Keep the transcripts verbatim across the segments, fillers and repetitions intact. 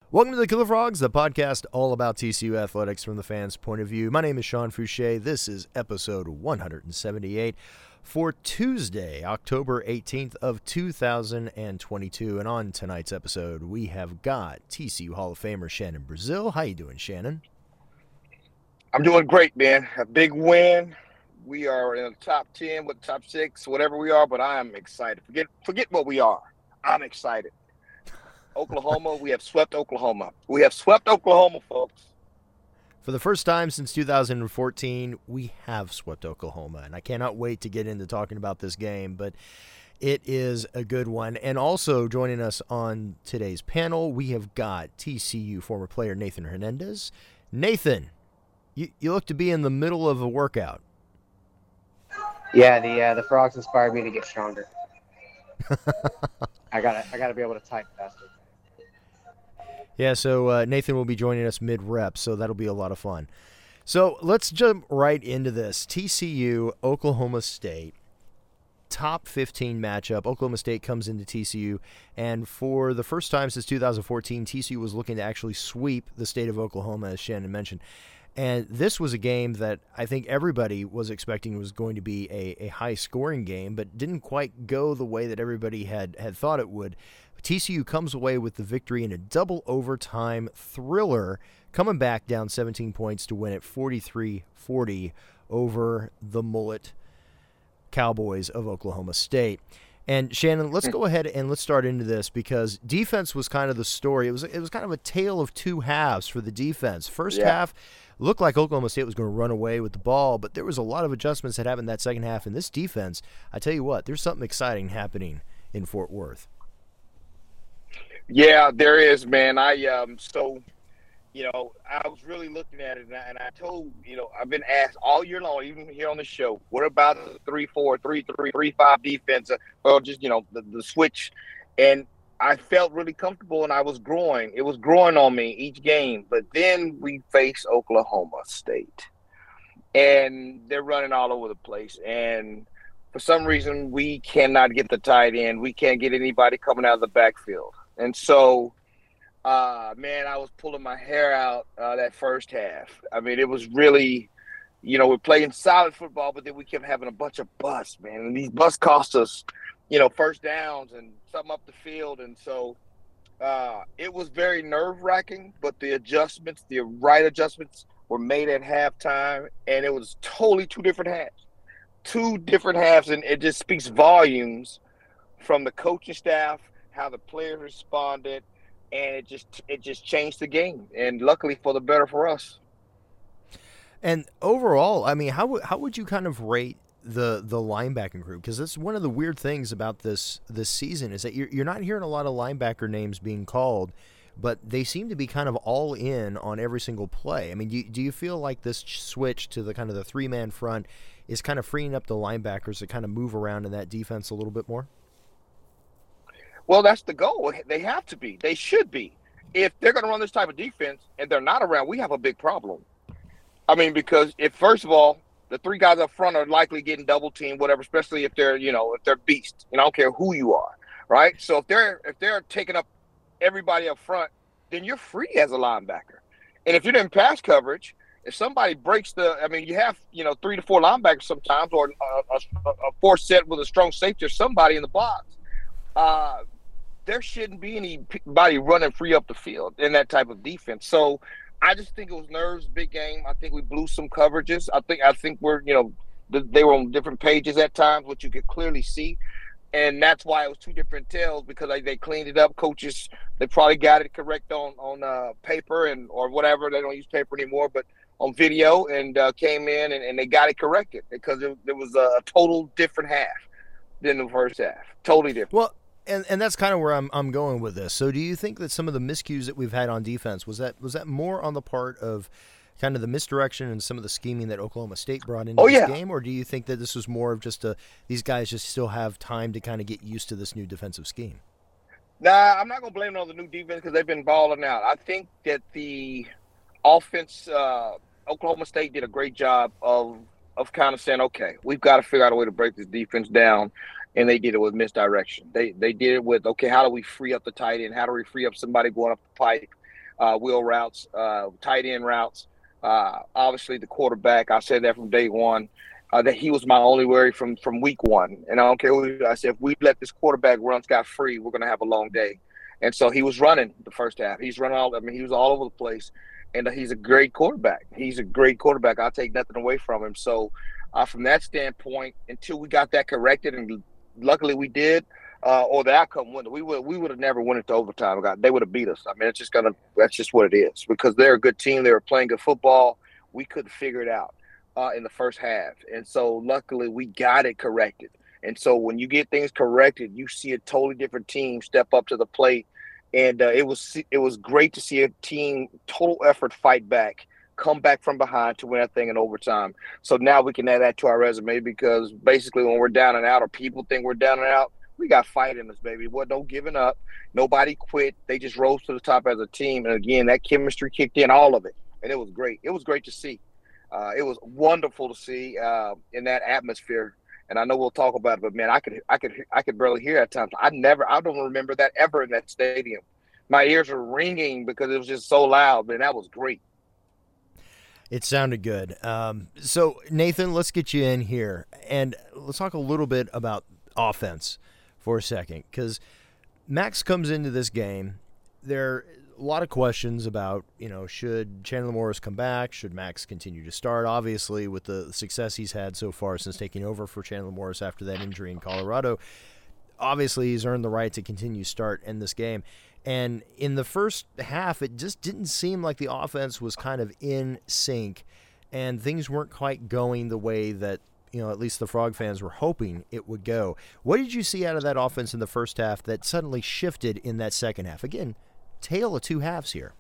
Welcome to the Killer Frogs, the podcast all about T C U athletics from the fans' point of view. My name is Sean Fouché. This is episode one seventy-eight for Tuesday, October eighteenth of two thousand twenty-two. And on tonight's episode, we have got T C U Hall of Famer Shannon Brazil. How you doing, Shannon? I'm doing great, man. A big win. We are in the top ten, with top six, whatever we are, but I am excited. Forget forget what we are. I'm excited. Oklahoma, we have swept Oklahoma. We have swept Oklahoma, folks. For the first time since two thousand fourteen, we have swept Oklahoma, and I cannot wait to get into talking about this game, but it is a good one. And also joining us on today's panel, we have got T C U former player Nathan Hernandez. Nathan, you, you look to be in the middle of a workout. Yeah, the uh, the frogs inspired me to get stronger. I gotta I gotta be able to type faster. Yeah, so uh, Nathan will be joining us mid-rep, so that'll be a lot of fun. So let's jump right into this. T C U, Oklahoma State, top fifteen matchup. Oklahoma State comes into T C U, and for the first time since two thousand fourteen, T C U was looking to actually sweep the state of Oklahoma, as Shannon mentioned. And this was a game that I think everybody was expecting was going to be a, a high-scoring game, but didn't quite go the way that everybody had, had thought it would. T C U comes away with the victory in a double overtime thriller, coming back down seventeen points to win it forty-three forty over the Mullet Cowboys of Oklahoma State. And Shannon, let's go ahead and let's start into this because defense was kind of the story. It was it was kind of a tale of two halves for the defense. First yeah. half looked like Oklahoma State was going to run away with the ball, but there was a lot of adjustments that happened in that second half. In this defense, I tell you what, there's something exciting happening in Fort Worth. Yeah, there is, man. I um so, you know, I was really looking at it, and I, and I told, you know, I've been asked all year long, even here on the show, what about the three four, three three, three five defense? Well, just, you know, the, the switch. And I felt really comfortable, and I was growing. It was growing on me each game. But then we face Oklahoma State, and they're running all over the place. And for some reason, we cannot get the tight end. We can't get anybody coming out of the backfield. And so, uh, man, I was pulling my hair out uh, that first half. I mean, it was really, you know, we're playing solid football, but then we kept having a bunch of busts, man. And these busts cost us, you know, first downs and something up the field. And so uh, it was very nerve-wracking, but the adjustments, the right adjustments were made at halftime, and it was totally two different halves. Two different halves, and it just speaks volumes from the coaching staff, how the players responded, and it just it just changed the game, and luckily for the better for us. And overall, I mean, how how would you kind of rate the the linebacking group? Because that's one of the weird things about this this season is that you're you're not hearing a lot of linebacker names being called, but they seem to be kind of all in on every single play. I mean, do you, do you feel like this switch to the kind of the three man front is kind of freeing up the linebackers to kind of move around in that defense a little bit more? Well, that's the goal. They have to be. They should be. If they're going to run this type of defense and they're not around, we have a big problem. I mean, because if, first of all, the three guys up front are likely getting double teamed, whatever, especially if they're, you know, if they're beasts. You know, I don't care who you are, right? So if they're if they're taking up everybody up front, then you're free as a linebacker. And if you're in pass coverage, if somebody breaks the, I mean, you have, you know, three to four linebackers sometimes, or a, a, a four set with a strong safety or somebody in the box. Uh, there shouldn't be anybody running free up the field in that type of defense. So I just think it was nerves, big game. I think we blew some coverages. I think I think we're, you know, they were on different pages at times, which you could clearly see. And that's why it was two different tells, because they, they cleaned it up. Coaches, they probably got it correct on, on uh, paper and or whatever. They don't use paper anymore, but on video, and uh, came in and, and they got it corrected because it, it was a total different half than the first half. Totally different. Well, And and that's kind of where I'm I'm going with this. So do you think that some of the miscues that we've had on defense, was that was that more on the part of kind of the misdirection and some of the scheming that Oklahoma State brought into oh, this yeah. game, or do you think that this was more of just a these guys just still have time to kind of get used to this new defensive scheme? Nah, I'm not gonna blame it on the new defense because they've been balling out. I think that the offense, uh, Oklahoma State did a great job of of kind of saying, okay, we've got to figure out a way to break this defense down. And they did it with misdirection. They they did it with, okay, how do we free up the tight end? How do we free up somebody going up the pipe? uh, wheel routes, uh, tight end routes. Uh, obviously, the quarterback. I said that from day one. Uh, that he was my only worry from from week one. And I don't care who. I said if we let this quarterback run scot free, we're going to have a long day. And so he was running the first half. He's running all. I mean, he was all over the place. And he's a great quarterback. He's a great quarterback. I'll take nothing away from him. So, uh, from that standpoint, until we got that corrected, and luckily we did, uh, or the outcome went, we would we would have never went into overtime. They would have beat us. I mean, it's just gonna. That's just what it is because they're a good team. They were playing good football. We couldn't figure it out uh, in the first half, and so luckily we got it corrected. And so when you get things corrected, you see a totally different team step up to the plate. And uh, it was it was great to see a team total effort fight back, come back from behind to win that thing in overtime. So now we can add that to our resume because basically when we're down and out or people think we're down and out, we got fight in us, baby. What? No giving up. Nobody quit. They just rose to the top as a team. And again, that chemistry kicked in, all of it, and it was great. It was great to see. Uh, it was wonderful to see uh, in that atmosphere. And I know we'll talk about it, but man, I could, I could, I could barely hear at times. I never, I don't remember that ever in that stadium. My ears were ringing because it was just so loud, man. That was great. It sounded good. Um, so Nathan, let's get you in here and let's talk a little bit about offense for a second, because Max comes into this game. There are a lot of questions about, you know, should Chandler Morris come back? Should Max continue to start? Obviously, with the success he's had so far since taking over for Chandler Morris after that injury in Colorado, obviously he's earned the right to continue start in this game. And in the first half, it just didn't seem like the offense was kind of in sync, and things weren't quite going the way that, you know, at least the Frog fans were hoping it would go. What did you see out of that offense in the first half that suddenly shifted in that second half? Again, tale of two halves here.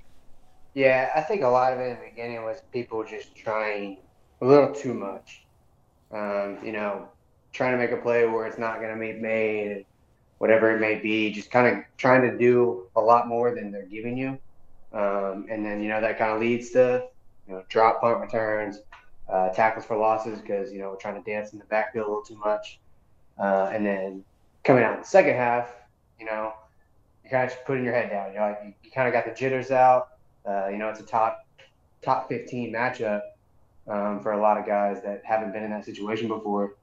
Yeah, I think a lot of it in the beginning was people just trying a little too much. Um, you know, trying to make a play where it's not going to be made, whatever it may be, just kind of trying to do a lot more than they're giving you. Um, and then, you know, that kind of leads to, you know, drop punt returns, uh, tackles for losses because, you know, we're trying to dance in the backfield a little too much. Uh, and then coming out in the second half, you know, you're kind of just putting your head down. You know, like you, you kind of got the jitters out. Uh, you know, it's a top top fifteen matchup um, for a lot of guys that haven't been in that situation before.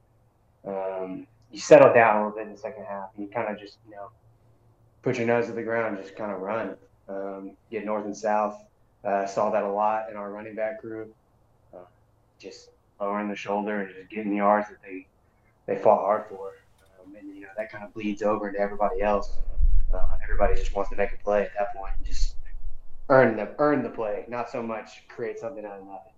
Um, you settle down a little bit in the second half. And you kind of just, you know, put your nose to the ground and just kind of run. Um, get north and south. Uh, saw that a lot in our running back group. Uh, just lowering the shoulder and just getting the yards that they, they fought hard for. Um, and, you know, that kind of bleeds over into everybody else. Uh, everybody just wants to make a play at that point and just earn the earn the play, not so much create something out of nothing.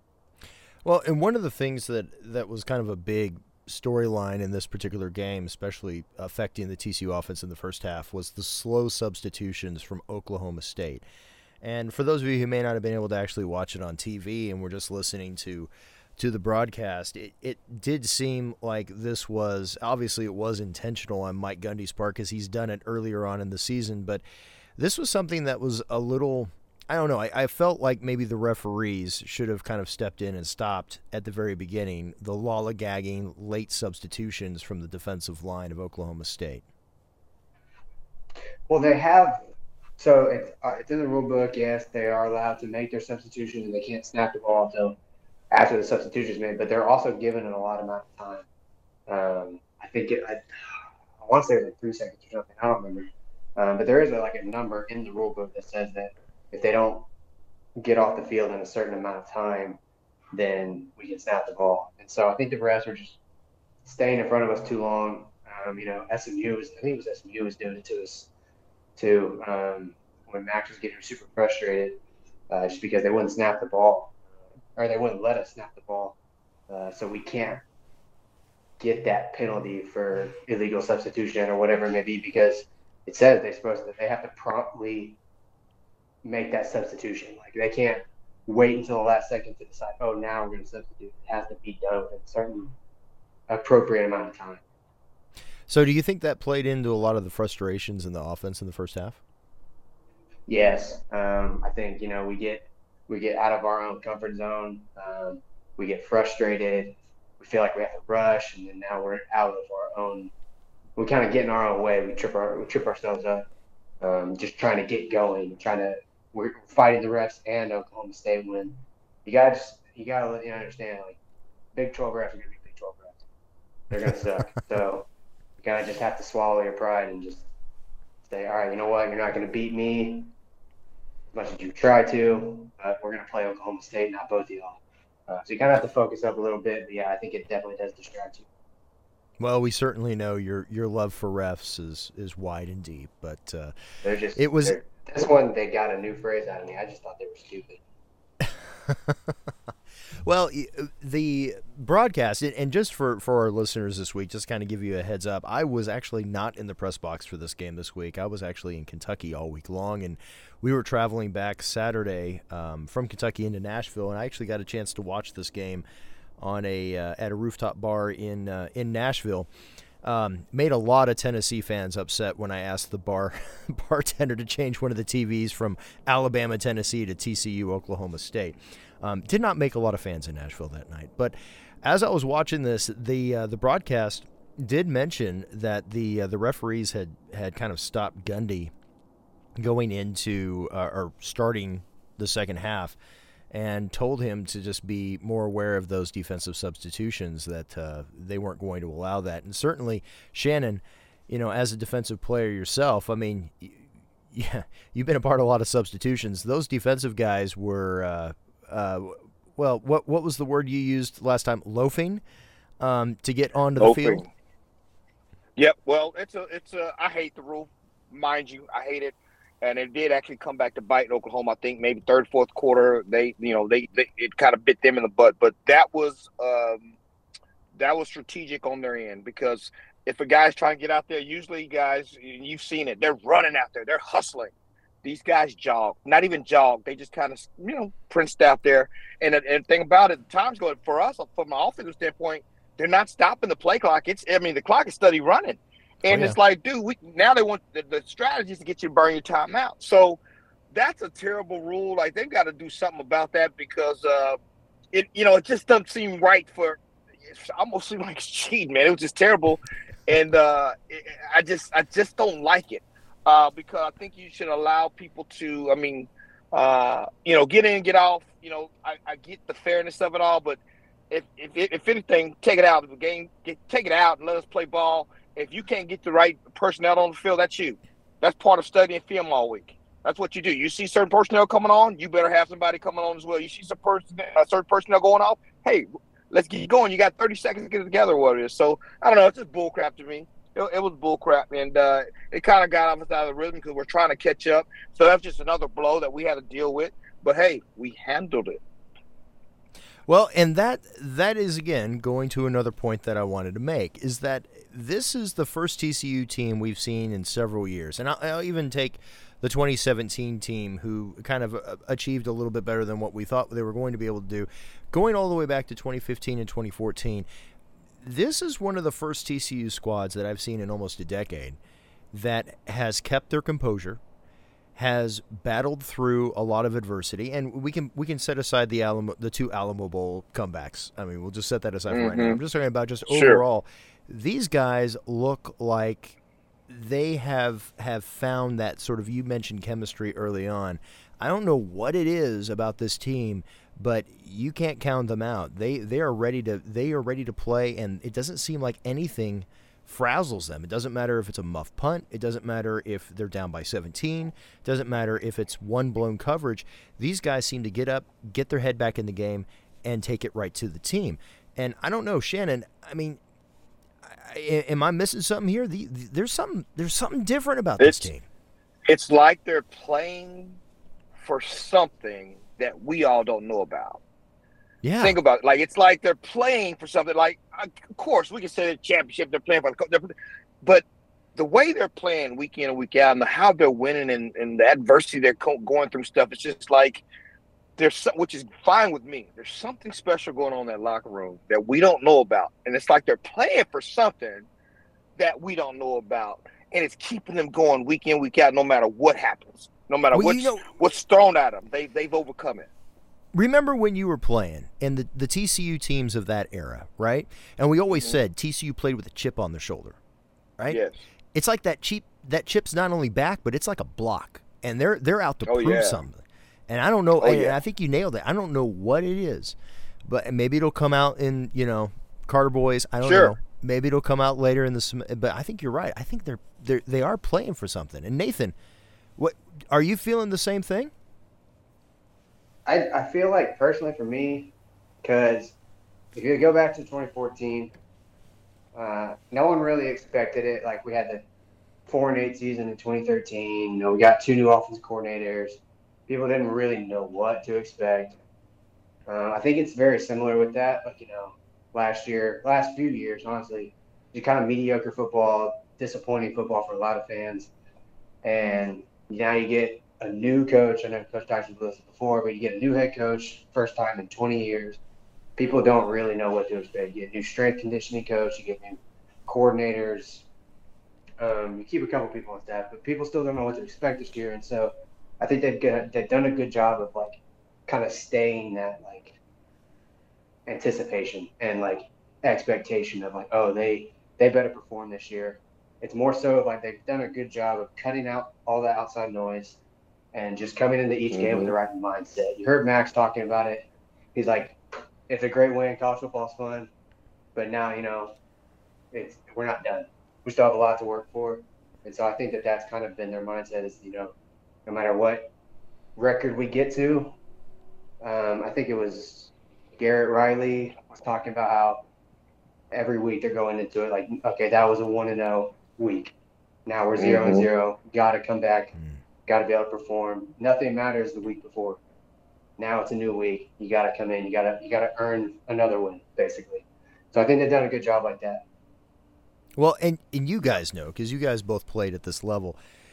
Well, and one of the things that, that was kind of a big storyline in this particular game, especially affecting the T C U offense in the first half, was the slow substitutions from Oklahoma State. And for those of you who may not have been able to actually watch it on T V and were just listening to to the broadcast, it, it did seem like this was, obviously it was intentional on Mike Gundy's part because he's done it earlier on in the season, but this was something that was a little, I don't know, I, I felt like maybe the referees should have kind of stepped in and stopped at the very beginning the lollygagging late substitutions from the defensive line of Oklahoma State. Well, they have, so it's, uh, it's in the rule book, yes, they are allowed to make their substitution and they can't snap the ball until after the substitution is made, but they're also given an allotted amount of time. Um, I think it, I, I want to say it was like three seconds or something, I don't remember. Um, but there is a, like a number in the rule book that says that if they don't get off the field in a certain amount of time, then we can snap the ball. And so I think the refs were just staying in front of us too long. Um, you know, S M U was, I think it was S M U was doing it to us too. Um, when Max was getting super frustrated, uh, just because they wouldn't snap the ball, or they wouldn't let us snap the ball. Uh, so we can't get that penalty for illegal substitution or whatever it may be, because it says they're supposed to, they have to promptly make that substitution. Like they can't wait until the last second to decide, oh, now we're going to substitute. It has to be done within a certain appropriate amount of time. So do you think that played into a lot of the frustrations in the offense in the first half? Yes. Um, I think, you know, we get, we get out of our own comfort zone. Um, we get frustrated. We feel like we have to rush, and then now we're out of our own. We kind of get in our own way. We trip our we trip ourselves up, um, just trying to get going, trying to we're fighting the refs and Oklahoma State when you got to you got to let you understand, like, Big twelve refs are going to be Big twelve refs. They're going to suck. So you kind of just have to swallow your pride and just say, all right, you know what? You're not going to beat me as much as you try to, but we're going to play Oklahoma State, not both of y'all. Uh, so you kind of have to focus up a little bit. But, yeah, I think it definitely does distract you. Well, we certainly know your your love for refs is, is wide and deep, but uh, they're just it was this one. They got a new phrase out of me. I just thought they were stupid. Well, the broadcast, and just for, for our listeners this week, just kind of give you a heads up, I was actually not in the press box for this game this week. I was actually in Kentucky all week long, and we were traveling back Saturday um, from Kentucky into Nashville, and I actually got a chance to watch this game on a uh, at a rooftop bar in uh, in Nashville. Um, made a lot of Tennessee fans upset when I asked the bar bartender to change one of the T Vs from Alabama, Tennessee to T C U, Oklahoma State. Um, did not make a lot of fans in Nashville that night. But as I was watching this, the uh, the broadcast did mention that the uh, the referees had, had kind of stopped Gundy going into uh, or starting the second half, and told him to just be more aware of those defensive substitutions, that uh, they weren't going to allow that. And certainly, Shannon, you know, as a defensive player yourself, I mean, yeah, you've been a part of a lot of substitutions. Those defensive guys were, uh, uh, well, what what was the word you used last time? Loafing, um, to get onto Loafing. the field. Yep. Well, it's a it's a. I hate the rule, mind you. I hate it. And it did actually come back to bite Oklahoma. I think maybe third, fourth quarter, they, you know, they, they it kind of bit them in the butt. But that was um, that was strategic on their end, because if a guy's trying to get out there, usually guys, you've seen it, they're running out there, they're hustling. These guys jog, not even jog, they just kind of, you know, princed out there. And and the thing about it, the time's going for us from an offensive standpoint, they're not stopping the play clock. It's I mean the clock is steady running. And oh, yeah. It's like, dude, we, now they want the, the strategy is to get you to burn your time out. So that's a terrible rule. Like, they've got to do something about that, because uh, it, you know, it just doesn't seem right for. It almost seemed like it's cheating, man. It was just terrible, and uh, it, I just, I just don't like it uh, because I think you should allow people to. I mean, uh, you know, get in, get off. You know, I, I get the fairness of it all, but if if if anything, take it out of the game. Get, take it out and let us play ball. If you can't get the right personnel on the field, that's you. That's part of studying film all week. That's what you do. You see certain personnel coming on, you better have somebody coming on as well. You see some person, a certain personnel going off, hey, let's get you going. You got thirty seconds to get it together, or what it is. So, I don't know. It's just bullcrap to me. It, it was bullcrap, and uh, it kind of got off out of the rhythm because we're trying to catch up. So that's just another blow that we had to deal with. But, hey, we handled it. Well, and that that is, again, going to another point that I wanted to make, is that this is the first T C U team we've seen in several years. And I'll, I'll even take the twenty seventeen team, who kind of achieved a little bit better than what we thought they were going to be able to do. Going all the way back to twenty fifteen and twenty fourteen, this is one of the first T C U squads that I've seen in almost a decade that has kept their composure, has battled through a lot of adversity, and we can we can set aside the Alamo, the two Alamo Bowl comebacks. I mean, we'll just set that aside mm-hmm. for right now. I'm just talking about just sure. overall. These guys look like they have have found that sort of, you mentioned chemistry early on. I don't know what it is about this team, but you can't count them out. They they are ready to they are ready to play, and it doesn't seem like anything frazzles them. It doesn't matter if it's a muff punt. It doesn't matter if they're down by seventeen. It doesn't matter if it's one blown coverage. These guys seem to get up, get their head back in the game, and take it right to the team. And I don't know, Shannon, I mean, I, am I missing something here? The, the, there's something there's something different about this it's, team. It's like they're playing for something that we all don't know about. Yeah. Think about it. Like, it's like they're playing for something. Like, of course, we can say the championship, they're playing for the but the way they're playing week in and week out, and how they're winning, and, and the adversity they're going through stuff, it's just like there's, which is fine with me. There's something special going on in that locker room that we don't know about, and it's like they're playing for something that we don't know about, and it's keeping them going week in, week out, no matter what happens, no matter well, what's, you know, what's thrown at them. They they've overcome it. Remember when you were playing and the, the T C U teams of that era, right? And we always mm-hmm. said T C U played with a chip on their shoulder, right? Yes. It's like that cheap that chip's not only back, but it's like a block, and they're they're out to oh, prove yeah. something. And I don't know. Oh, and yeah. I think you nailed it. I don't know what it is, but maybe it'll come out in, you know, Carter Boys. I don't Sure. know. Maybe it'll come out later in the sem- but I think you're right. I think they're they they are playing for something. And Nathan, what are you feeling the same thing? I, I feel like personally for me, because if you go back to twenty fourteen, uh, no one really expected it. Like we had the four and eight season in twenty thirteen. You know, we got two new offensive coordinators. People didn't really know what to expect. Uh, I think it's very similar with that. Like, you know, last year, last few years, honestly, you kind of mediocre football, disappointing football for a lot of fans. And now you get a new coach. I know Coach Dykes was before, but you get a new head coach, first time in twenty years. People don't really know what to expect. You get a new strength conditioning coach, you get new coordinators. Um, you keep a couple people on staff, but people still don't know what to expect this year. And so I think they've got, they've done a good job of like kind of staying that like anticipation and like expectation of like, oh, they they better perform this year. It's more so of like they've done a good job of cutting out all the outside noise and just coming into each mm-hmm. game with the right mindset. You heard Max talking about it. He's like, it's a great win. College football's fun, but now you know, it's we're not done. We still have a lot to work for, and so I think that that's kind of been their mindset. Is you know, no matter what record we get to, um, I think it was Garrett Riley was talking about how every week they're going into it like, okay, that was a one and zero week. Now we're zero mm-hmm. and zero. Got to come back. Mm. Got to be able to perform. Nothing matters the week before. Now it's a new week. You got to come in. You got to you got to earn another win, basically. So I think they've done a good job like that. Well, and, and you guys know, because you guys both played at this level,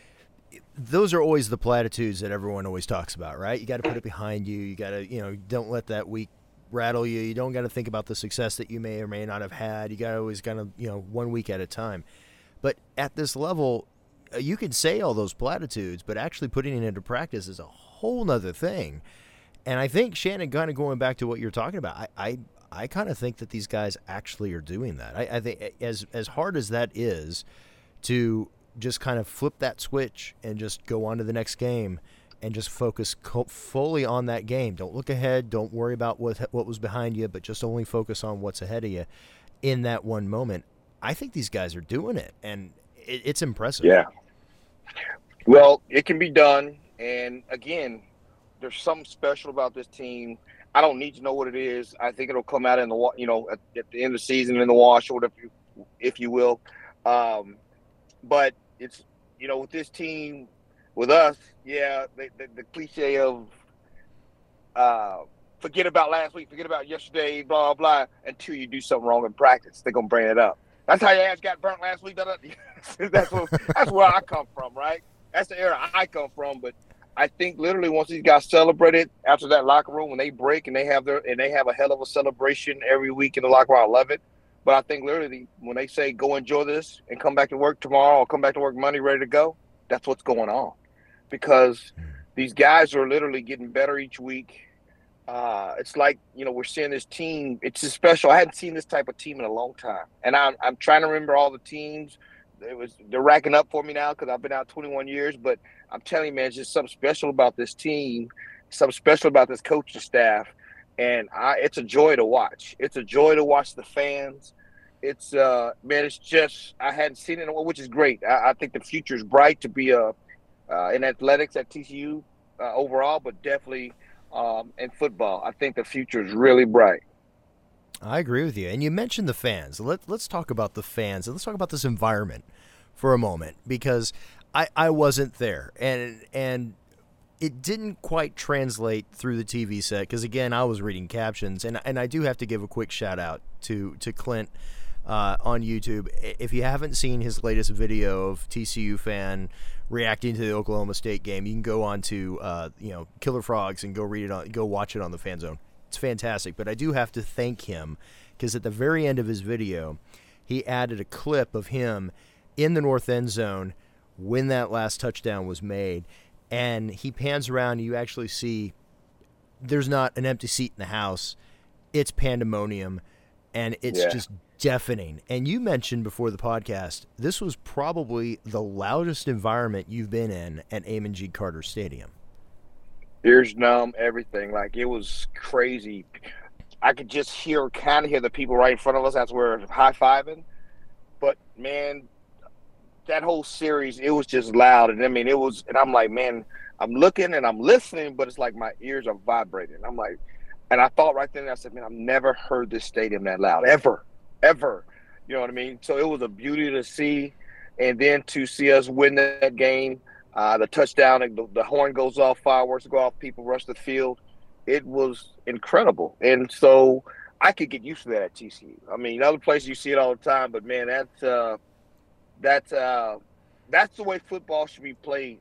those are always the platitudes that everyone always talks about, right? You got to put it behind you. You got to, you know, don't let that week rattle you. You don't got to think about the success that you may or may not have had. You got to always kind of, you know, one week at a time. But at this level, you can say all those platitudes, but actually putting it into practice is a whole nother thing. And I think, Shannon, kind of going back to what you're talking about, I I, I kind of think that these guys actually are doing that. I, I think as as hard as that is to just kind of flip that switch and just go on to the next game and just focus co- fully on that game. Don't look ahead. Don't worry about what what was behind you, but just only focus on what's ahead of you in that one moment. I think these guys are doing it, and it, it's impressive. Yeah. Well, it can be done, and again, there's something special about this team. I don't need to know what it is. I think it'll come out in the, you know, at, at the end of the season in the wash, or whatever, if you will. Um, but it's, you know, with this team, with us, yeah, the, the, the cliche of uh, forget about last week, forget about yesterday, blah, blah, until you do something wrong in practice. They're going to bring it up. That's how your ass got burnt last week. That's what, that's where I come from, right? That's the era I come from. But I think literally once these guys celebrated after that locker room, when they break and they have their and they have a hell of a celebration every week in the locker room, I love it. But I think literally when they say go enjoy this and come back to work tomorrow or come back to work Monday ready to go, that's what's going on. Because these guys are literally getting better each week. Uh, it's like, you know, we're seeing this team. It's just special. I hadn't seen this type of team in a long time. And I'm, I'm trying to remember all the teams. It was They're racking up for me now because I've been out twenty-one years. But I'm telling you, man, it's just something special about this team, something special about this coaching staff. And I, it's a joy to watch. It's a joy to watch the fans. It's, uh, man, it's just, I hadn't seen it, which is great. I, I think the future is bright to be a, uh, in athletics at T C U uh, overall, but definitely um, in football. I think the future is really bright. I agree with you. And you mentioned the fans. Let, let's talk about the fans, and let's talk about this environment for a moment, because I, I wasn't there, and and it didn't quite translate through the T V set because, again, I was reading captions, and and I do have to give a quick shout-out to, to Clint uh, on YouTube. If you haven't seen his latest video of T C U fan reacting to the Oklahoma State game, you can go on to uh, you know Killer Frogs and go read it on, go watch it on the Fan Zone. It's fantastic. But I do have to thank him because at the very end of his video, he added a clip of him in the north end zone when that last touchdown was made. And he pans around and you actually see there's not an empty seat in the house. It's pandemonium, and it's yeah. just deafening. And you mentioned before the podcast, this was probably the loudest environment you've been in at Amon G. Carter Stadium. Ears numb, everything. Like it was crazy. I could just hear, kind of hear the people right in front of us as we're high fiving. But man, that whole series, it was just loud. And I mean, it was, and I'm like, man, I'm looking and I'm listening, but it's like my ears are vibrating. I'm like, and I thought right then, I said, man, I've never heard this stadium that loud, ever, ever. You know what I mean? So it was a beauty to see. And then to see us win that game, uh, the touchdown, and the, the horn goes off, fireworks go off, people rush the field. It was incredible. And so I could get used to that at T C U. I mean, other places you see it all the time, but man, that's uh, that's uh, that's the way football should be played.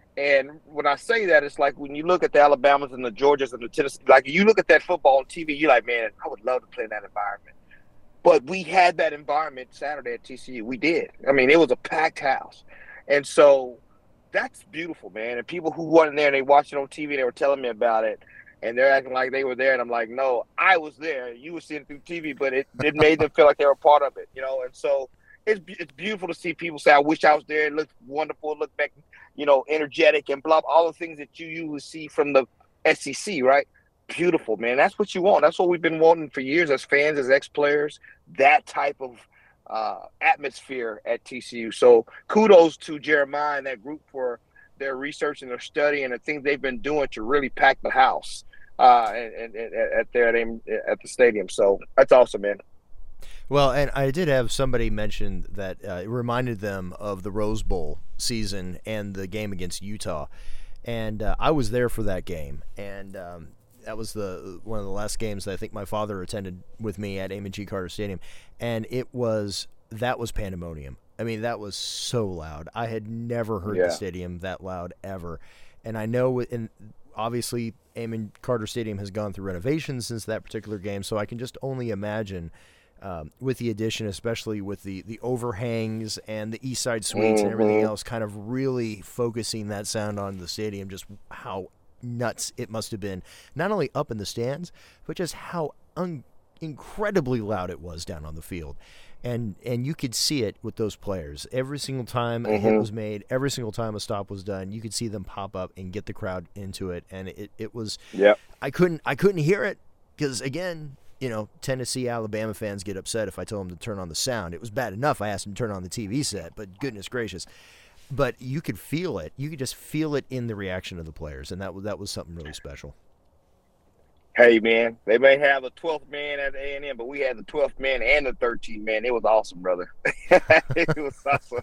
And when I say that, it's like when you look at the Alabamas and the Georgias and the Tennessee, like you look at that football on T V, you're like, man, I would love to play in that environment. But we had that environment Saturday at T C U. We did. I mean, it was a packed house. And so that's beautiful, man. And people who weren't there and they watched it on T V, they were telling me about it. And they're acting like they were there. And I'm like, no, I was there. You were seeing it through T V, but it, it made them feel like they were part of it, you know? And so it's it's beautiful to see people say, I wish I was there. It looked wonderful. It looked back, you know, energetic and blah, all the things that you usually see from the S E C, right? Beautiful, man. That's what you want. That's what we've been wanting for years as fans, as ex-players, that type of uh, atmosphere at T C U. So kudos to Jeremiah and that group for their research and their study and the things they've been doing to really pack the house uh, and, and, and at there at the stadium. So that's awesome, man. Well, and I did have somebody mention that uh, it reminded them of the Rose Bowl season and the game against Utah. And uh, I was there for that game. And um, that was the one of the last games that I think my father attended with me at Amon G. Carter Stadium. And it was, that was pandemonium. I mean, that was so loud. I had never heard yeah. the stadium that loud ever. And I know, and obviously Amon Carter Stadium has gone through renovations since that particular game, so I can just only imagine um, with the addition, especially with the, the overhangs and the East Side Suites mm-hmm. and everything else, kind of really focusing that sound on the stadium, just how nuts it must have been, not only up in the stands, but just how un- incredibly loud it was down on the field. And and you could see it with those players. Every single time a mm-hmm. hit was made, every single time a stop was done, you could see them pop up and get the crowd into it. And it, it was yeah. I couldn't I couldn't hear it because, again, you know, Tennessee, Alabama fans get upset if I tell them to turn on the sound. It was bad enough I asked them to turn on the T V set, but goodness gracious. But you could feel it. You could just feel it in the reaction of the players, and that was, that was something really special. Hey, man, they may have a twelfth man at A and M, but we had the twelfth man and the thirteenth man. It was awesome, brother. It was awesome.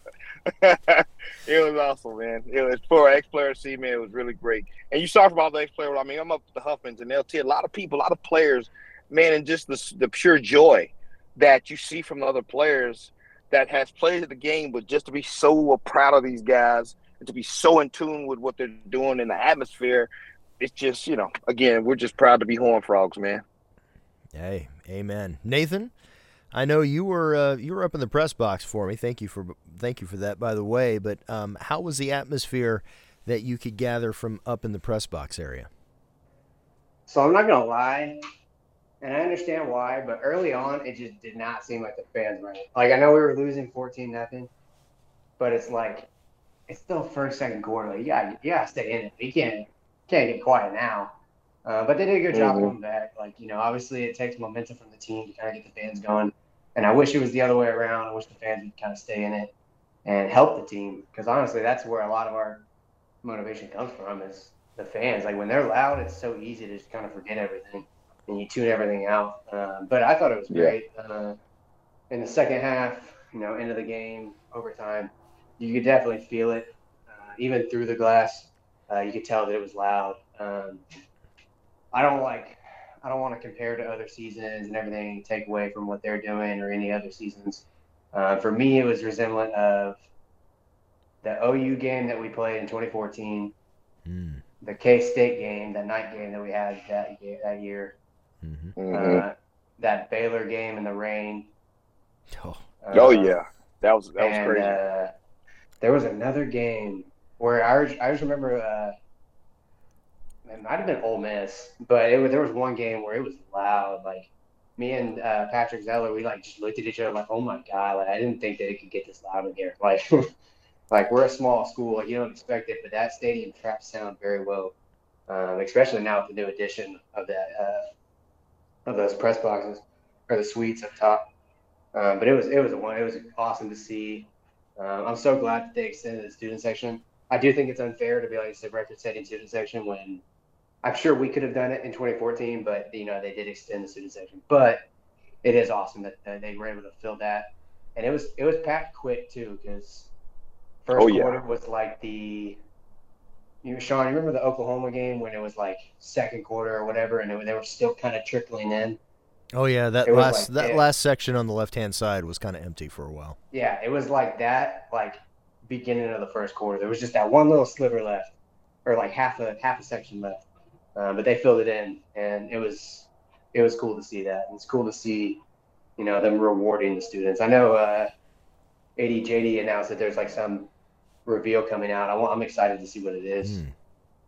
It was awesome, man. It was for ex-player to see, man. It was really great. And you saw from all the ex-players, I mean, I'm up with the Huffmans, and they'll tell a lot of people, a lot of players, man, and just the, the pure joy that you see from the other players that has played the game, but just to be so proud of these guys and to be so in tune with what they're doing in the atmosphere. It's just, you know, again, we're just proud to be Horned Frogs, man. Hey, amen. Nathan, I know you were uh, you were up in the press box for me. Thank you for thank you for that, by the way. But um, how was the atmosphere that you could gather from up in the press box area? So I'm not gonna lie, and I understand why, but early on it just did not seem like the fans were in it. Like, I know we were losing fourteen nothing, but it's like it's still first, second quarter. Like, yeah, you gotta stay in it. You can't. Can't get quiet now. Uh, but they did a good job mm-hmm. coming back. Like, you know, obviously it takes momentum from the team to kind of get the fans going. And I wish it was the other way around. I wish the fans would kind of stay in it and help the team. Because honestly, that's where a lot of our motivation comes from, is the fans. Like, when they're loud, it's so easy to just kind of forget everything and you tune everything out. Uh, but I thought it was great. Yeah. Uh, in the second half, you know, end of the game, overtime, you could definitely feel it, uh, even through the glass. Uh, you could tell that it was loud. Um, I don't like, I don't want to compare to other seasons and everything, take away from what they're doing or any other seasons. Uh, for me, it was resemblant of the O U game that we played in twenty fourteen, mm. the K-State game, that night game that we had that that year, mm-hmm. uh, that Baylor game in the rain. Oh, uh, oh yeah, that was that was and, crazy. Uh, there was another game where I, I just remember, uh, it might have been Ole Miss, but it was, there was one game where it was loud. Like, me and uh, Patrick Zeller, we like just looked at each other like, "Oh my god!" Like, I didn't think that it could get this loud in here. Like, like we're a small school, like you don't expect it, but that stadium traps sound very well. um, especially now with the new addition of that uh, of those press boxes or the suites up top. Um, but it was it was a one. It was awesome to see. Um, I'm so glad that they extended the student section. I do think it's unfair to be like a record-setting student section when I'm sure we could have done it in twenty fourteen, but you know they did extend the student section. But it is awesome that, that they were able to fill that, and it was it was packed quick too because first Oh, yeah. quarter was like the you know, Sean, you remember the Oklahoma game when it was like second quarter or whatever, and it, they were still kind of trickling in. Oh yeah, that It was last like- that yeah. last section on the left hand side was kind of empty for a while. Yeah, it was like that, like beginning of the first quarter. There was just that one little sliver left, or like half a half a section left, uh, but they filled it in, and it was it was cool to see that. It's cool to see, you know, them rewarding the students. I know uh, A D J D announced that there's like some reveal coming out. I want, I'm excited to see what it is. Mm.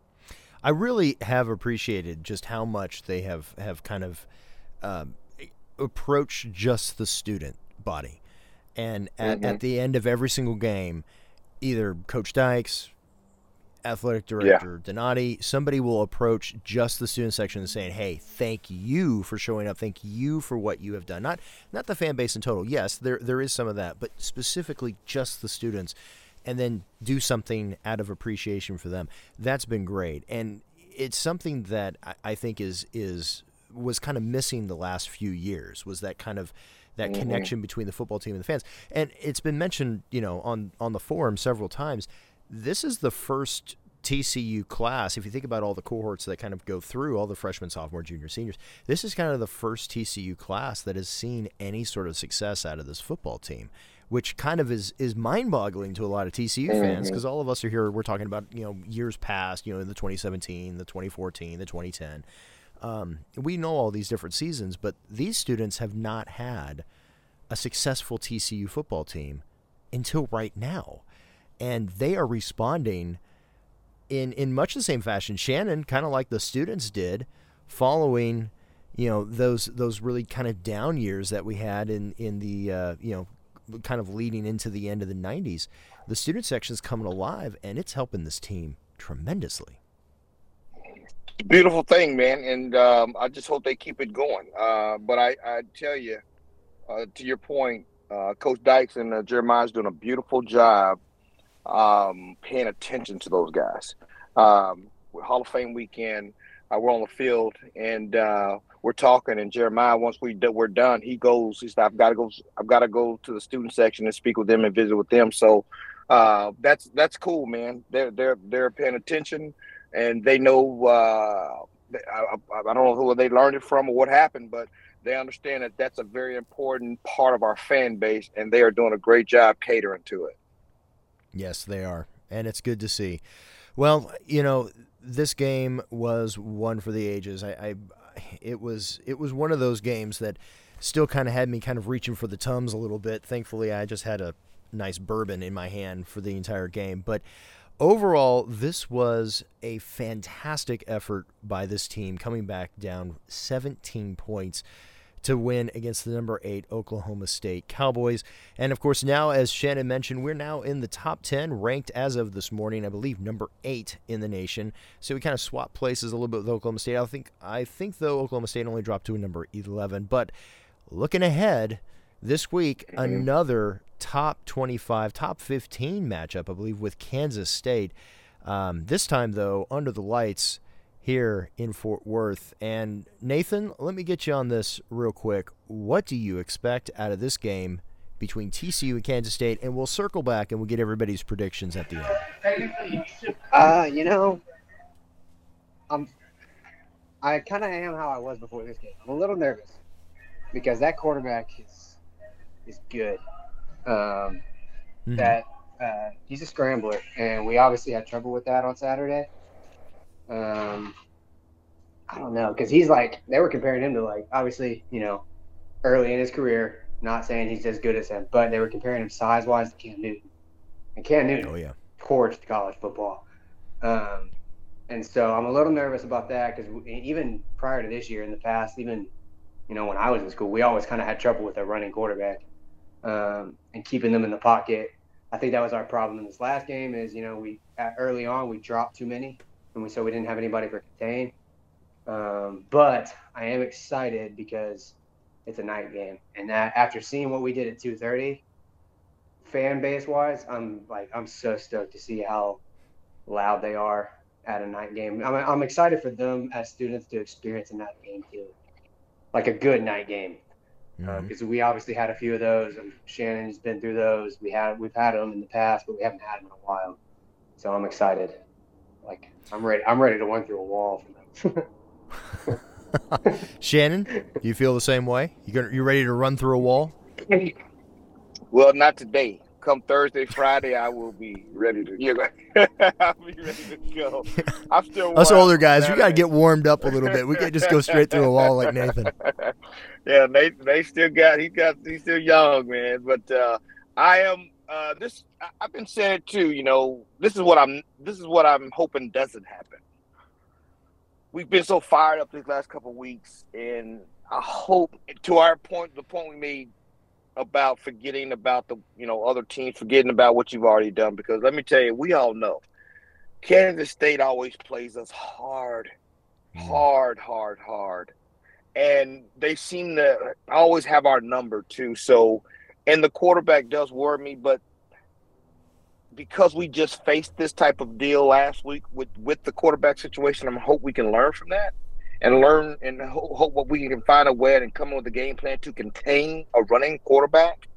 I really have appreciated just how much they have have kind of um, approached just the student body, and at, Mhm. at the end of every single game, either Coach Dykes, athletic director Donati, somebody will approach just the student section and saying, "Hey, thank you for showing up. Thank you for what you have done." Not not the fan base in total. Yes, there there is some of that, but specifically just the students, and then do something out of appreciation for them. That's been great, and it's something that I, I think is is was kind of missing the last few years. Was that kind of that Mhm. connection between the football team and the fans? And it's been mentioned, you know, on on the forum several times. This is the first T C U class. If you think about all the cohorts that kind of go through, all the freshmen, sophomore, junior, seniors, this is kind of the first T C U class that has seen any sort of success out of this football team, which kind of is is mind-boggling to a lot of T C U fans, Mhm. because all of us are here, we're talking about, you know, years past, you know, in the twenty seventeen, the twenty fourteen, the twenty ten. Um, we know all these different seasons, but these students have not had a successful T C U football team until right now. And they are responding in, in much the same fashion. Shannon, kind of like the students did, following, you know, those those really kind of down years that we had in in the uh, you know, kind of leading into the end of the nineties. The student section's coming alive, and it's helping this team tremendously. Beautiful thing, man, and um, I just hope they keep it going. Uh, but I, I tell you, uh, to your point, uh, Coach Dykes and uh, Jeremiah's doing a beautiful job um, paying attention to those guys. Um, with Hall of Fame weekend, uh, we're on the field and uh, we're talking. And Jeremiah, once we do, we're done, he goes. He said, "I've got to go. I've got to go to the student section and speak with them and visit with them." So uh, that's that's cool, man. They're they're they're paying attention. And they know, uh, I, I, I don't know who they learned it from or what happened, but they understand that that's a very important part of our fan base, and they are doing a great job catering to it. Yes, they are, and it's good to see. Well, you know, this game was one for the ages. I, I it was it was one of those games that still kind of had me kind of reaching for the Tums a little bit. Thankfully, I just had a nice bourbon in my hand for the entire game, but overall, this was a fantastic effort by this team, coming back down seventeen points to win against the number eight Oklahoma State Cowboys. And, of course, now, as Shannon mentioned, we're now in the top ten, ranked as of this morning, I believe, number eight in the nation. So we kind of swapped places a little bit with Oklahoma State. I think, I think though, Oklahoma State only dropped to a number eleven. But looking ahead, this week, mm-hmm. another top twenty-five, top fifteen matchup, I believe, with Kansas State. Um, this time, though, under the lights here in Fort Worth. And, Nathan, let me get you on this real quick. What do you expect out of this game between T C U and Kansas State? And we'll circle back and we'll get everybody's predictions at the end. Uh, you know, I'm, I kind of am how I was before this game. I'm a little nervous because that quarterback is is good. Um, mm-hmm. That uh, he's a scrambler, and we obviously had trouble with that on Saturday. Um, I don't know, because he's like, they were comparing him to, like, obviously, you know, early in his career, not saying he's as good as him, but they were comparing him size-wise to Cam Newton. And Cam Newton oh, yeah. torched college football. Um, and so I'm a little nervous about that because even prior to this year, in the past, even, you know, when I was in school, we always kind of had trouble with a running quarterback. Um, and keeping them in the pocket. I think that was our problem in this last game is, you know, we early on we dropped too many and we so we didn't have anybody for contain. Um, but I am excited because it's a night game, and that after seeing what we did at two thirty, fan base wise, I'm like I'm so stoked to see how loud they are at a night game. I'm I'm excited for them as students to experience a night game too, like a good night game, because Mm-hmm. um, we obviously had a few of those, and Shannon's been through those. We had we've had them in the past, but we haven't had them in a while. So I'm excited. Like I'm ready. I'm ready to run through a wall for them. Shannon, do you feel the same way? You gonna, you ready to run through a wall? Well, not today. Come Thursday, Friday, I will be ready to. You know, I'll be ready to go. I'm still. Us wild older from guys, we gotta Saturday. get warmed up a little bit. We can't just go straight through a wall like Nathan. Yeah, they they still got he got he's still young, man. But uh, I am uh, this. I- I've been saying it too. You know, this is what I'm. This is what I'm hoping doesn't happen. We've been so fired up these last couple of weeks, and I hope to our point, the point we made about forgetting about the you know other teams, forgetting about what you've already done. Because let me tell you, we all know Kansas State always plays us hard, hard, hard, hard. And they seem to always have our number too. So, and the quarterback does worry me, but because we just faced this type of deal last week with, with the quarterback situation, I hope we can learn from that and learn and hope, hope what we can find a way and come up with a game plan to contain a running quarterback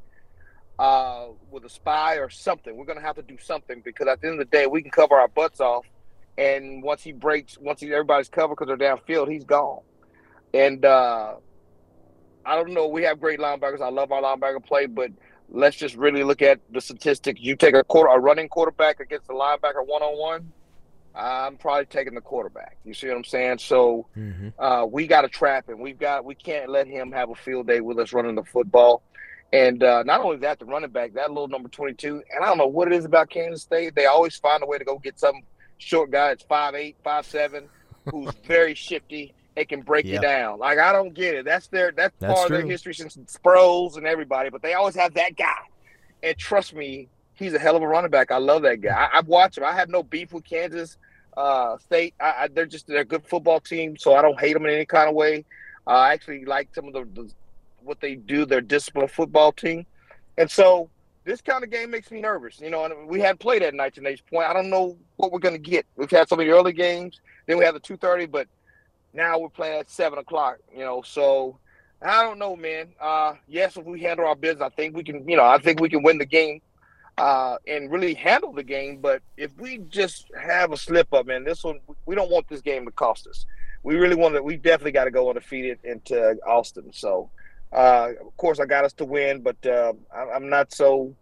uh, with a spy or something. We're going to have to do something because at the end of the day, we can cover our butts off. And once he breaks, once he, everybody's covered because they're downfield, he's gone. And uh, I don't know. We have great linebackers. I love our linebacker play, but let's just really look at the statistics. You take a quarter, a running quarterback against a linebacker one-on-one, I'm probably taking the quarterback. You see what I'm saying? So Mm-hmm. uh, we got to trap him. We've got. We can't let him have a field day with us running the football. And uh, not only that, the running back, that little number twenty-two, and I don't know what it is about Kansas State. They always find a way to go get some short guy that's five eight, five seven, who's very shifty. They can break Yeah. you down. Like, I don't get it. That's their that's, That's part of true. their history since Sproles and everybody, but they always have that guy. And trust me, he's a hell of a running back. I love that guy. I, I've watched him. I have no beef with Kansas uh, State. I, I, they're just they're a good football team, so I don't hate them in any kind of way. Uh, I actually like some of the, the what they do, their disciplined football team. And so this kind of game makes me nervous. You know, and we hadn't played at night to Nate's point. I don't know what we're going to get. We've had so many early games. Then we have the two thirty, but now we're playing at seven o'clock, you know. So I don't know, man. Uh, yes, if we handle our business, I think we can, you know, I think we can win the game uh, and really handle the game. But if we just have a slip up, man, this one, we don't want this game to cost us. We really want to, we definitely got to go undefeated into Austin. So, uh, of course, I got us to win, but uh, I, I'm not so,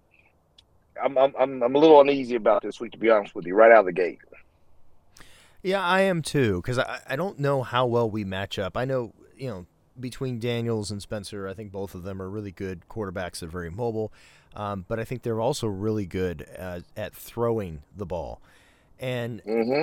I'm, I'm, I'm a little uneasy about this week, to be honest with you, right out of the gate. Yeah, I am too, because I, I don't know how well we match up. I know, you know, between Daniels and Spencer, I think both of them are really good quarterbacks. They're very mobile, um, but I think they're also really good uh, at throwing the ball. And Mm-hmm.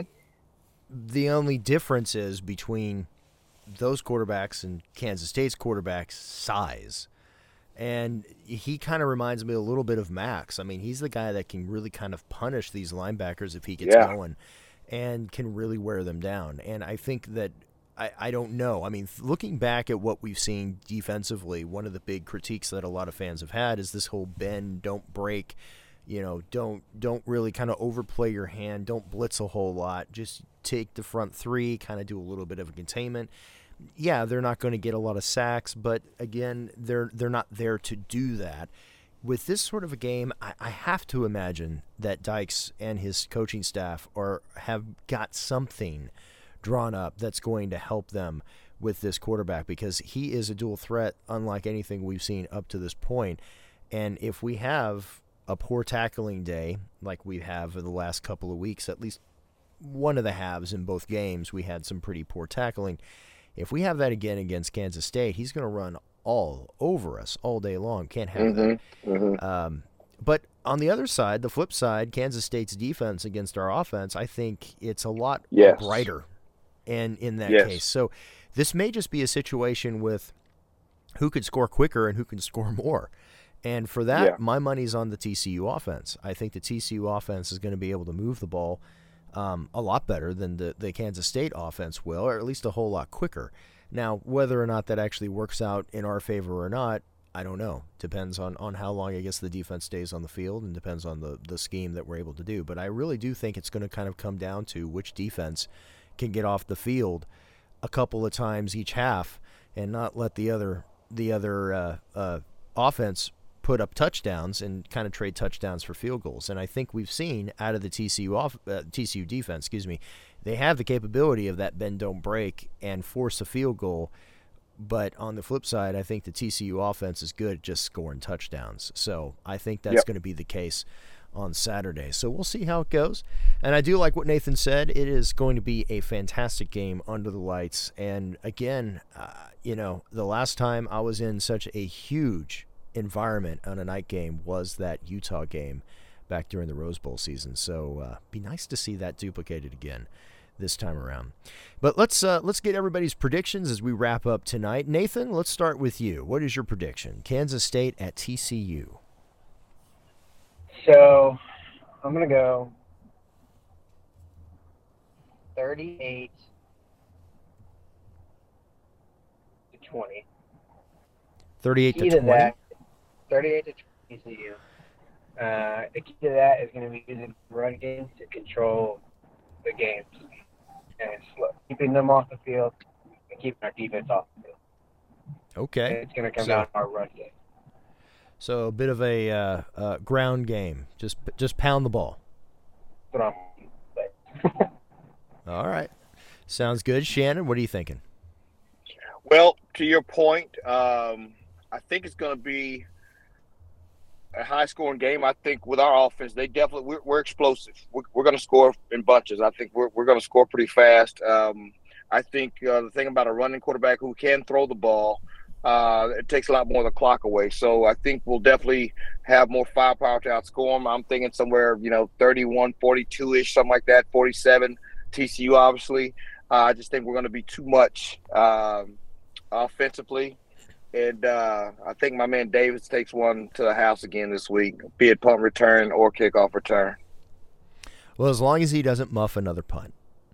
the only difference is between those quarterbacks and Kansas State's quarterbacks' size. And he kind of reminds me a little bit of Max. I mean, he's the guy that can really kind of punish these linebackers if he gets Yeah. going and can really wear them down. And I think that, I, I don't know. I mean, looking back at what we've seen defensively, one of the big critiques that a lot of fans have had is this whole bend, don't break, you know, don't don't really kind of overplay your hand, don't blitz a whole lot, just take the front three, kind of do a little bit of a containment. Yeah, they're not going to get a lot of sacks, but again, they're they're not there to do that. With this sort of a game, I, I have to imagine that Dykes and his coaching staff are have got something drawn up that's going to help them with this quarterback, because he is a dual threat unlike anything we've seen up to this point. And if we have a poor tackling day like we have in the last couple of weeks, at least one of the halves in both games, we had some pretty poor tackling. If we have that again against Kansas State, he's going to run all over us all day long. Can't have Mm-hmm. that. Mm-hmm. Um, but on the other side, the flip side, Kansas State's defense against our offense, I think it's a lot Yes. brighter in, in that Yes. case. So this may just be a situation with who could score quicker and who can score more. And for that, Yeah. my money's on the T C U offense. I think the T C U offense is going to be able to move the ball um, a lot better than the, the Kansas State offense will, or at least a whole lot quicker. Now, whether or not that actually works out in our favor or not, I don't know. Depends on, on how long, I guess, the defense stays on the field, and depends on the, the scheme that we're able to do. But I really do think it's going to kind of come down to which defense can get off the field a couple of times each half and not let the other the other uh, uh, offense put up touchdowns and kind of trade touchdowns for field goals. And I think we've seen out of the T C U off uh, T C U defense, excuse me, they have the capability of that bend don't break and force a field goal. But on the flip side, I think the T C U offense is good at just scoring touchdowns. So I think that's yep. going to be the case on Saturday. So we'll see how it goes. And I do like what Nathan said. It is going to be a fantastic game under the lights. And again, uh, you know, the last time I was in such a huge environment on a night game was that Utah game back during the Rose Bowl season. So uh, be nice to see that duplicated again this time around. But let's uh, let's get everybody's predictions as we wrap up tonight. Nathan, let's start with you. What is your prediction? Kansas State at T C U. So I'm going to go thirty-eight to twenty. thirty-eight to twenty? That, thirty-eight to twenty T C U. Uh, the key to that is going to be using the run game to control the games and slow, keeping them off the field and keeping our defense off the field. Okay. And it's going to come so, down to our run game. So a bit of a uh, uh, ground game. Just just pound the ball. That's what I'm saying. All right. Sounds good. Shannon, what are you thinking? Well, to your point, um, I think it's going to be a high-scoring game. I think with our offense, they definitely we're, we're explosive. We're, we're going to score in bunches. I think we're we're going to score pretty fast. Um, I think uh, the thing about a running quarterback who can throw the ball, uh, it takes a lot more of the clock away. So I think we'll definitely have more firepower to outscore them. I'm thinking somewhere, you know, thirty-one, forty-two-ish, something like that, forty-seven. T C U, obviously. Uh, I just think we're going to be too much um, offensively. And uh, I think my man Davis takes one to the house again this week, be it punt return or kickoff return. Well, as long as he doesn't muff another punt.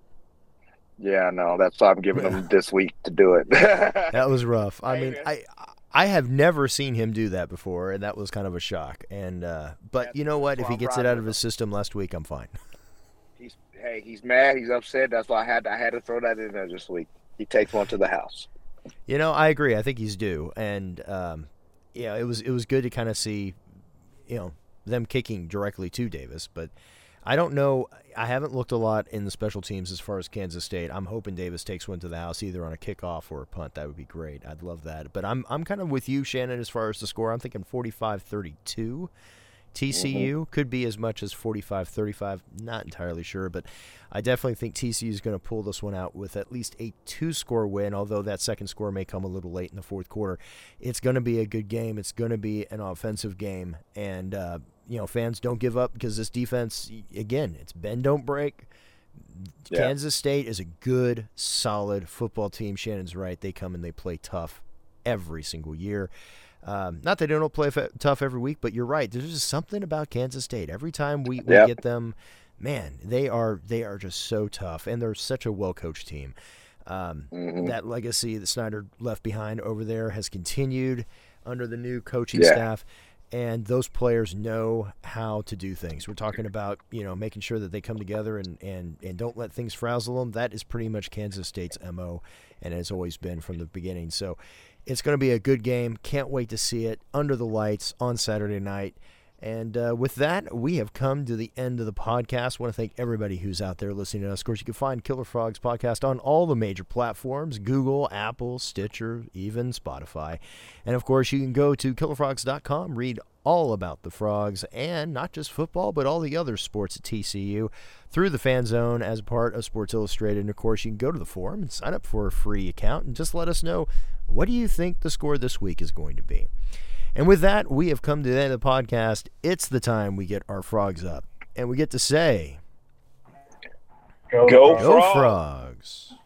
Yeah, no, that's why I'm giving him this week to do it. That was rough. I mean, I I have never seen him do that before, and that was kind of a shock. And uh, But that's, you know what? If he gets it out of his him. system last week, I'm fine. He's Hey, he's mad. He's upset. That's why I had to, I had to throw that in there this week. He takes one to the house. You know, I agree. I think he's due, and um, yeah, it was it was good to kind of see, you know, them kicking directly to Davis. But I don't know. I haven't looked a lot in the special teams as far as Kansas State. I'm hoping Davis takes one to the house, either on a kickoff or a punt. That would be great. I'd love that. But I'm I'm kind of with you, Shannon, as far as the score. I'm thinking forty-five thirty-two. T C U mm-hmm. could be as much as forty-five thirty-five, not entirely sure, but I definitely think T C U is going to pull this one out with at least a two-score win, although that second score may come a little late in the fourth quarter. It's going to be a good game. It's going to be an offensive game, and uh, you know, fans, don't give up, because this defense, again, it's bend, don't break. Yeah. Kansas State is a good, solid football team. Shannon's right. They come and they play tough every single year. Um, not that they don't play f- tough every week, but you're right. There's just something about Kansas State. Every time we, we yep. get them, man, they are they are just so tough, and they're such a well-coached team. Um, mm-hmm. That legacy that Snyder left behind over there has continued under the new coaching yeah. staff, and those players know how to do things. We're talking about, you know, making sure that they come together and, and, and don't let things frazzle them. That is pretty much Kansas State's M O, and has always been from the beginning. So it's going to be a good game. Can't wait to see it under the lights on Saturday night. And uh, with that, we have come to the end of the podcast. I want to thank everybody who's out there listening to us. Of course, you can find Killer Frogs Podcast on all the major platforms, Google, Apple, Stitcher, even Spotify. And, of course, you can go to killer frogs dot com, read all about the Frogs, and not just football, but all the other sports at T C U through the Fan Zone as part of Sports Illustrated. And, of course, you can go to the forum and sign up for a free account and just let us know, what do you think the score this week is going to be? And with that, we have come to the end of the podcast. It's the time we get our frogs up, and we get to say, Go, Go Frogs! Frogs.